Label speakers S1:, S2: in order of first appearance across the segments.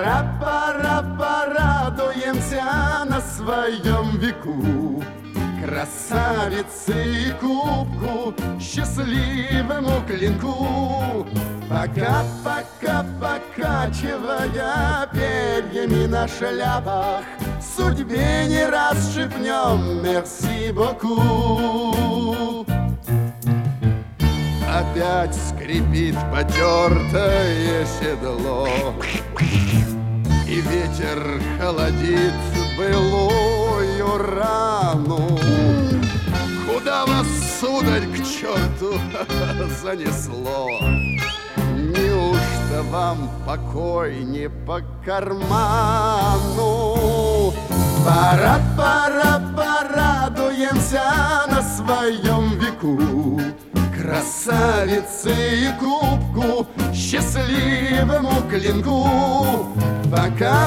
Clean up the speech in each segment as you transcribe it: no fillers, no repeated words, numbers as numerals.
S1: Пора, порадуемся на своем веку красавице и кубку, счастливому клинку. Пока, покачивая перьями на шляпах, судьбе не раз шепнем «Мерси боку». Опять скрипит потертое седло, и ветер холодит былую рану. Куда вас, сударь, к черту занесло? Неужто вам покой не по карману? Пора, порадуемся на своем веку красавице и кубку, счастливому клинку. Пока,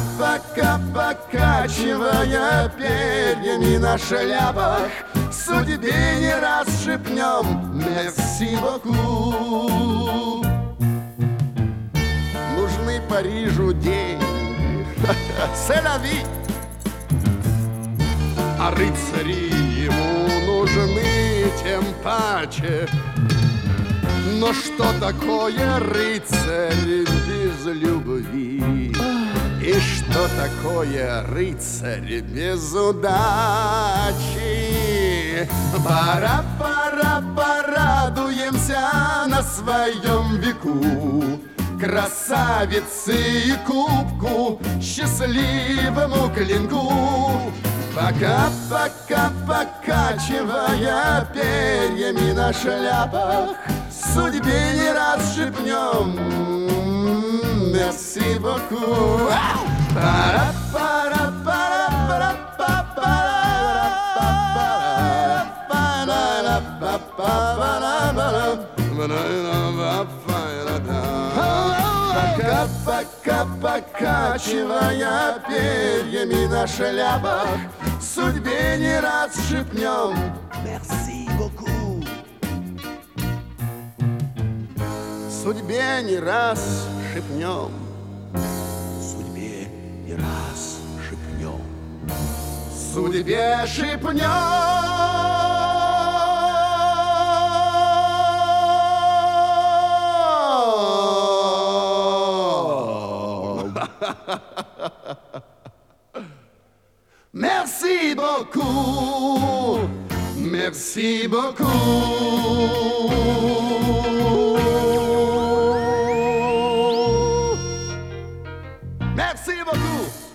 S1: покачивая перьями на шляпах, судьбе не раз шепнем «Мерси боку». Нужны Парижу деньги, c'est la vie. А рыцари ему нужны тем паче. Но что такое рыцарь без любви? И что такое рыцарь без удачи? Пора, порадуемся на своем веку красавице и кубку, счастливому клинку. Пока, покачивая перьями на шляпах, судьбе не раз шепнем «Мерси боку». Пора, пока, покачивая перьями на шляпах, судьбе не раз шепнем «Мерси боку». Судьбе не раз шепнем, судьбе не раз шепнем, судьбе шепнем. Merci beaucoup, merci beaucoup. Merci beaucoup.